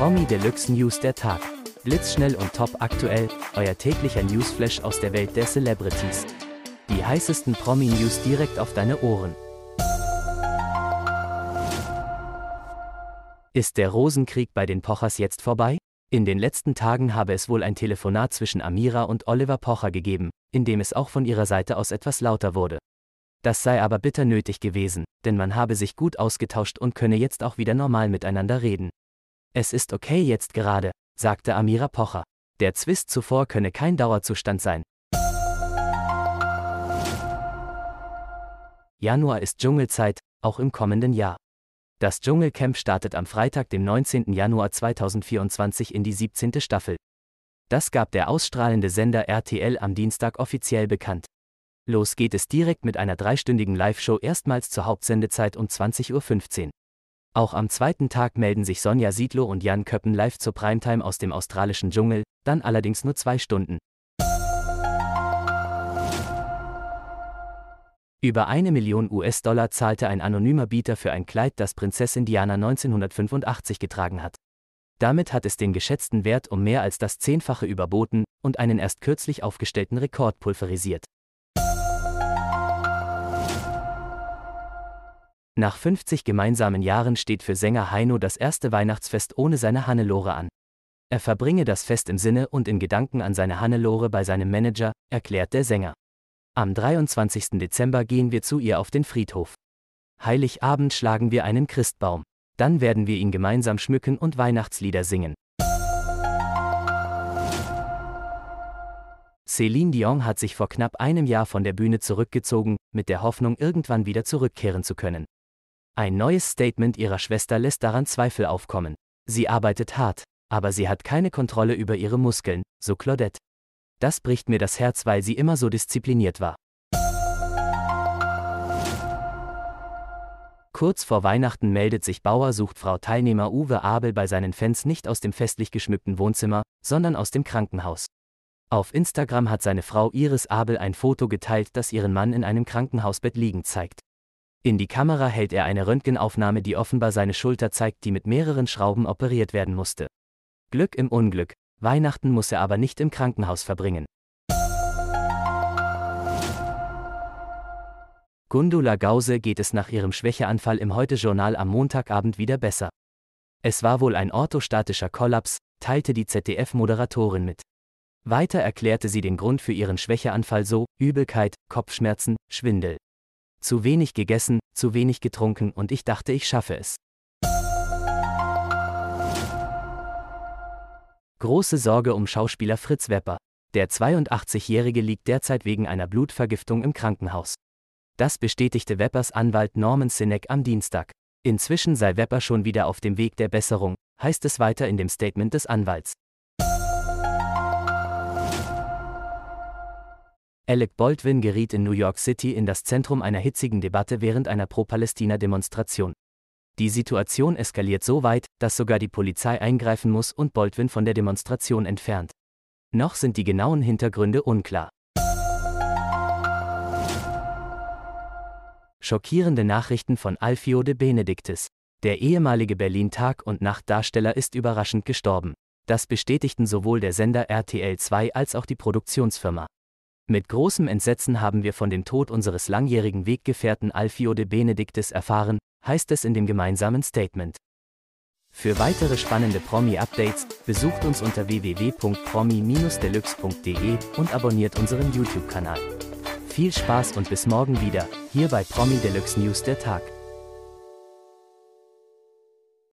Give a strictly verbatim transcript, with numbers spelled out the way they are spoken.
Promi Deluxe News der Tag. Blitzschnell und top aktuell, euer täglicher Newsflash aus der Welt der Celebrities. Die heißesten Promi-News direkt auf deine Ohren. Ist der Rosenkrieg bei den Pochers jetzt vorbei? In den letzten Tagen habe es wohl ein Telefonat zwischen Amira und Oliver Pocher gegeben, in dem es auch von ihrer Seite aus etwas lauter wurde. Das sei aber bitter nötig gewesen, denn man habe sich gut ausgetauscht und könne jetzt auch wieder normal miteinander reden. Es ist okay jetzt gerade, sagte Amira Pocher. Der Zwist zuvor könne kein Dauerzustand sein. Januar ist Dschungelzeit, auch im kommenden Jahr. Das Dschungelcamp startet am Freitag, dem neunzehnten Januar zweitausendvierundzwanzig in die siebzehnte Staffel. Das gab der ausstrahlende Sender R T L am Dienstag offiziell bekannt. Los geht es direkt mit einer dreistündigen Live-Show erstmals zur Hauptsendezeit um zwanzig Uhr fünfzehn. Auch am zweiten Tag melden sich Sonja Siedlow und Jan Köppen live zur Primetime aus dem australischen Dschungel, dann allerdings nur zwei Stunden. Über eine Million U S-Dollar zahlte ein anonymer Bieter für ein Kleid, das Prinzessin Diana neunzehnhundertfünfundachtzig getragen hat. Damit hat es den geschätzten Wert um mehr als das Zehnfache überboten und einen erst kürzlich aufgestellten Rekord pulverisiert. Nach fünfzig gemeinsamen Jahren steht für Sänger Heino das erste Weihnachtsfest ohne seine Hannelore an. Er verbringe das Fest im Sinne und in Gedanken an seine Hannelore bei seinem Manager, erklärt der Sänger. Am dreiundzwanzigsten Dezember gehen wir zu ihr auf den Friedhof. Heiligabend schlagen wir einen Christbaum. Dann werden wir ihn gemeinsam schmücken und Weihnachtslieder singen. Celine Dion hat sich vor knapp einem Jahr von der Bühne zurückgezogen, mit der Hoffnung, irgendwann wieder zurückkehren zu können. Ein neues Statement ihrer Schwester lässt daran Zweifel aufkommen. Sie arbeitet hart, aber sie hat keine Kontrolle über ihre Muskeln, so Claudette. Das bricht mir das Herz, weil sie immer so diszipliniert war. Kurz vor Weihnachten meldet sich Bauer sucht Frau-Teilnehmer Uwe Abel bei seinen Fans nicht aus dem festlich geschmückten Wohnzimmer, sondern aus dem Krankenhaus. Auf Instagram hat seine Frau Iris Abel ein Foto geteilt, das ihren Mann in einem Krankenhausbett liegend zeigt. In die Kamera hält er eine Röntgenaufnahme, die offenbar seine Schulter zeigt, die mit mehreren Schrauben operiert werden musste. Glück im Unglück, Weihnachten muss er aber nicht im Krankenhaus verbringen. Gundula Gause geht es nach ihrem Schwächeanfall im Heute-Journal am Montagabend wieder besser. Es war wohl ein orthostatischer Kollaps, teilte die Z D F-Moderatorin mit. Weiter erklärte sie den Grund für ihren Schwächeanfall so: Übelkeit, Kopfschmerzen, Schwindel. Zu wenig gegessen, zu wenig getrunken und ich dachte, ich schaffe es. Große Sorge um Schauspieler Fritz Wepper. Der zweiundachtzigjährige liegt derzeit wegen einer Blutvergiftung im Krankenhaus. Das bestätigte Weppers Anwalt Norman Sinek am Dienstag. Inzwischen sei Wepper schon wieder auf dem Weg der Besserung, heißt es weiter in dem Statement des Anwalts. Alec Baldwin geriet in New York City in das Zentrum einer hitzigen Debatte während einer Pro-Palästina-Demonstration. Die Situation eskaliert so weit, dass sogar die Polizei eingreifen muss und Baldwin von der Demonstration entfernt. Noch sind die genauen Hintergründe unklar. Schockierende Nachrichten von Alfio de Benedictis. Der ehemalige Berlin-Tag- und Nacht-Darsteller ist überraschend gestorben. Das bestätigten sowohl der Sender R T L zwei als auch die Produktionsfirma. Mit großem Entsetzen haben wir von dem Tod unseres langjährigen Weggefährten Alfio de Benedictis erfahren, heißt es in dem gemeinsamen Statement. Für weitere spannende Promi-Updates besucht uns unter w w w punkt promi Bindestrich deluxe punkt de und abonniert unseren YouTube-Kanal. Viel Spaß und bis morgen wieder, hier bei Promi Deluxe News der Tag.